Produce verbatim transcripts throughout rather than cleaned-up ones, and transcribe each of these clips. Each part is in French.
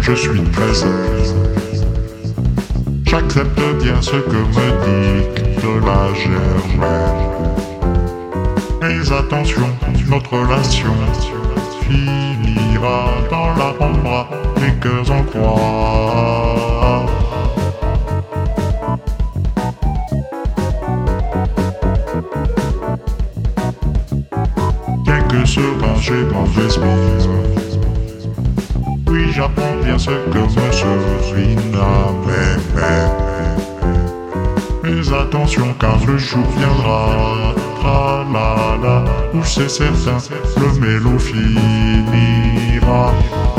je suis très zen. J'accepte bien ce que me dicte la germaine. Mais attention, notre relation finira dans l'avant-bras, les cœurs en croix. Bien que serein, j'ai mauvaise mine. Oui, j'apprends bien ce que Monsieur Rina m'aimait. Mais attention, car le jour viendra, tra la la, où c'est certain, le mélo finira.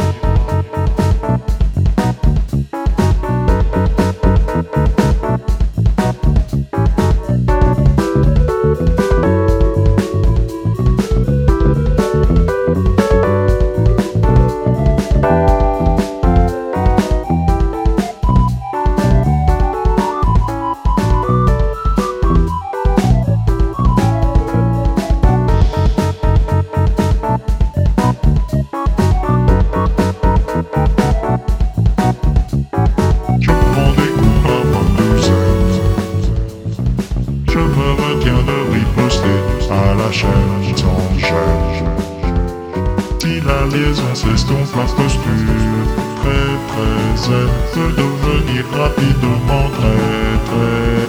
À la chaîne sans gêne. Si la liaison s'estompe, la posture très très zen peut devenir rapidement très très